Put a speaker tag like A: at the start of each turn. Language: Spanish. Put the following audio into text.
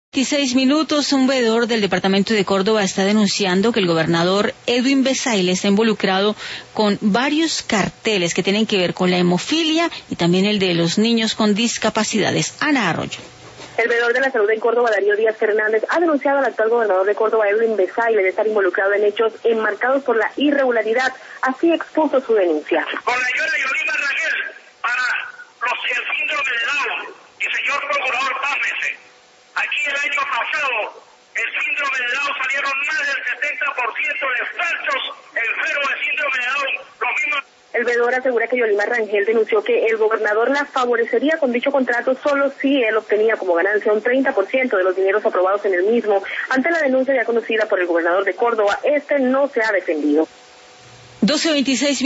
A: 16 minutos, un veedor del departamento de Córdoba está denunciando que el gobernador Edwin Besaile está involucrado con varios carteles que tienen que ver con la hemofilia y también el de los niños con discapacidades. Ana Arroyo.
B: El veedor de la salud en Córdoba, Darío Díaz Fernández, ha denunciado al actual gobernador de Córdoba, Edwin Besaile, de estar involucrado en hechos enmarcados por la irregularidad. Así expuso su denuncia.
C: Con la ayuda de Yolima Rangel para el síndrome de Down, y señor procurador, pámese. Aquí el año pasado, el síndrome de Down salieron más del 70% de falsos enfermos de síndrome de Down, los mismos.
B: El veedor asegura que Yolima Rangel denunció que el gobernador la favorecería con dicho contrato solo si él obtenía como ganancia un 30% de los dineros aprobados en el mismo. Ante la denuncia ya conocida por el gobernador de Córdoba, este no se ha defendido.
A: 12:26